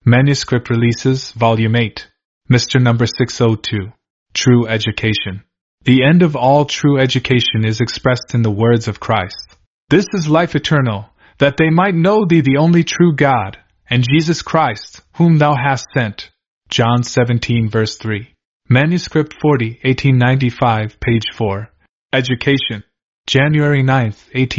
Manuscript Releases, Volume 8. Mr. Number 602. True Education. The end of all true education is expressed in the words of Christ. This is life eternal, that they might know thee the only true God, and Jesus Christ, whom thou hast sent. John 17 verse 3. Manuscript 40, 1895, page 4. Education. January 9,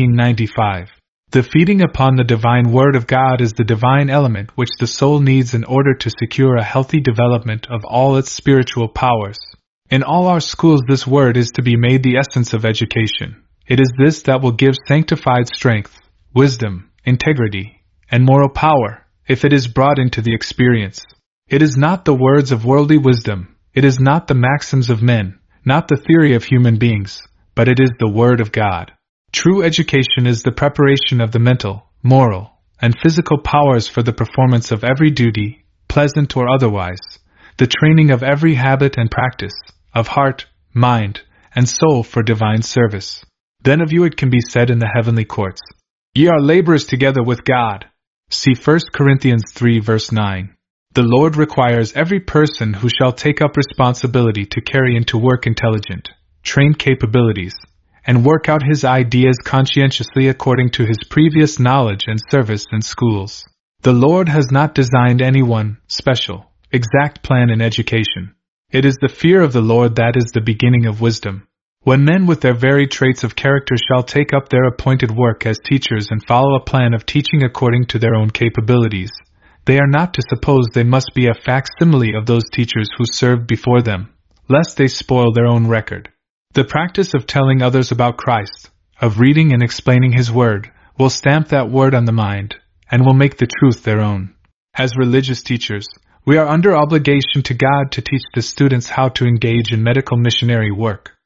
1895. The feeding upon the divine Word of God is the divine element which the soul needs in order to secure a healthy development of all its spiritual powers. In all our schools this Word is to be made the essence of education. It is this that will give sanctified strength, wisdom, integrity, and moral power, if it is brought into the experience. It is not the words of worldly wisdom, it is not the maxims of men, not the theory of human beings, but it is the Word of God. True education is the preparation of the mental, moral, and physical powers for the performance of every duty, pleasant or otherwise, the training of every habit and practice, of heart, mind, and soul for divine service. Then of you it can be said in the heavenly courts, Ye are laborers together with God. See 1 Corinthians 3 verse 9. The Lord requires every person who shall take up responsibility to carry into work intelligent, trained capabilities, and work out his ideas conscientiously according to his previous knowledge and service in schools. The Lord has not designed any one special, exact plan in education. It is the fear of the Lord that is the beginning of wisdom. When men with their varied traits of character shall take up their appointed work as teachers and follow a plan of teaching according to their own capabilities, they are not to suppose they must be a facsimile of those teachers who served before them, lest they spoil their own record. The practice of telling others about Christ, of reading and explaining His Word, will stamp that Word on the mind, and will make the truth their own. As religious teachers, we are under obligation to God to teach the students how to engage in medical missionary work.